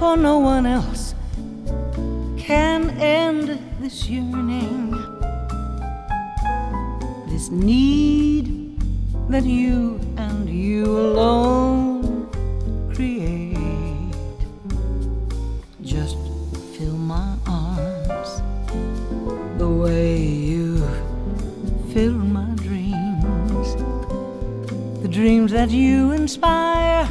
for no one else can end this yearning, this need that you and you alone create. Just fill my arms the way you fill my dreams, the dreams that you inspire.